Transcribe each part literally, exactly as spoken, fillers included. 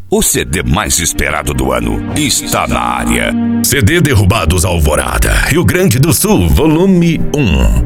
O C D mais esperado do ano está na área. C D Derrubados Alvorada, Rio Grande do Sul, volume um.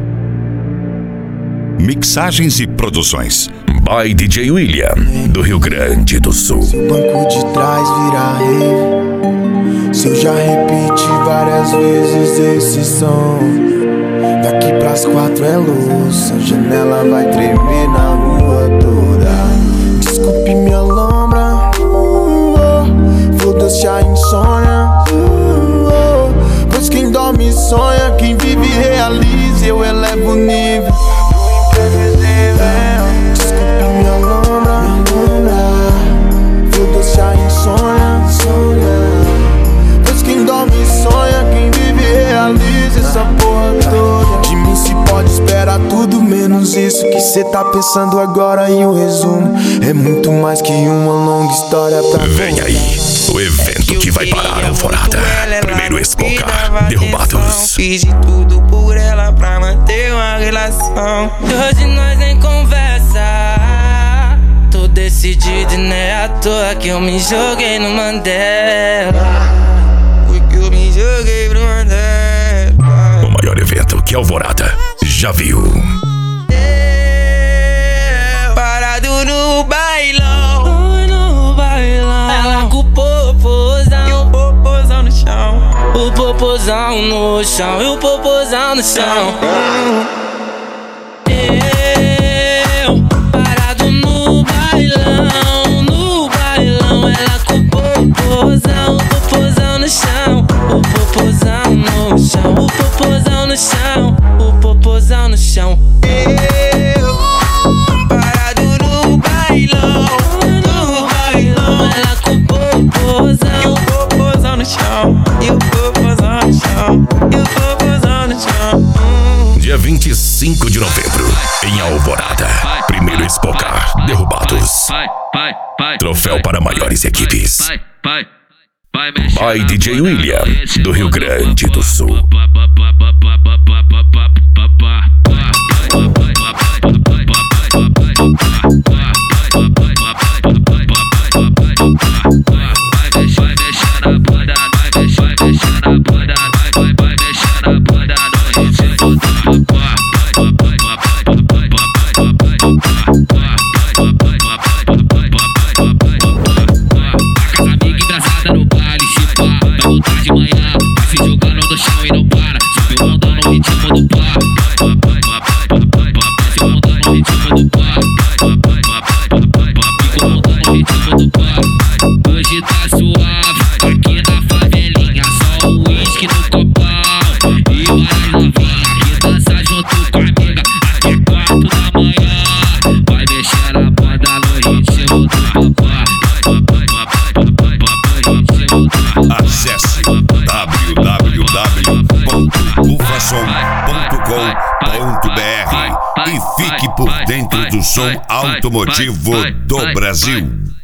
Mixagens e produções by D J William, do Rio Grande do Sul. Se o banco de trás virar rave, se eu já repeti várias vezes esse som, daqui pras quatro é luz, a janela vai tremer na rua toda. Desculpe minha lombra, foda-se a insônia, pois quem dorme sonha, quem vive realiza, eu elevo o nível. Desculpe minha lombra, foda-se a insônia, pois quem dorme sonha, quem vive realiza essa porra toda. De mim se pode esperar tudo menos isso que cê tá pensando agora. E o resumo é muito mais que uma longa história pra Vem aí, o evento que vai parar a Alvorada. Primeiro Expoca, Derrubados. Fiz de tudo por ela pra manter uma relação. Hoje nós nem conversa. Tô decidido e não é à toa que eu me joguei no Mandela. Porque eu me joguei pro Mandela. O maior evento que a Alvorada já viu. Parado no bailão, no bailão. Ela com o popozão e o popozão no chão. O popozão no chão e o popozão no chão. Eu, parado no bailão, no bailão. Ela com o popozão, o popozão no chão. O popozão no chão, o popozão no chão. O popozão no chão. Eu, parado no bailão, no bailão. Ela com o popozão e o popozão no chão. E o popozão no chão, e o popozão no chão. Dia vinte e cinco de novembro, em Alvorada. Primeiro Expoca, Derrubados. Troféu para maiores equipes. By D J William, do Rio Grande do Sul. De manhã, se jogando no chão e não para. Subiu mandando no ritmo do par. Se mandando no ritmo do par. Ficou mandando no ritmo do par. Hoje tá suave, aqui na favelinha. Só o uísque no copão e várias novinhas que dança junto com a amiga até quatro da manhã. Vai mexer a banda no ritmo do papá. Acesse w w w ponto bufasom ponto com ponto b r e fique por dentro do som automotivo do Brasil.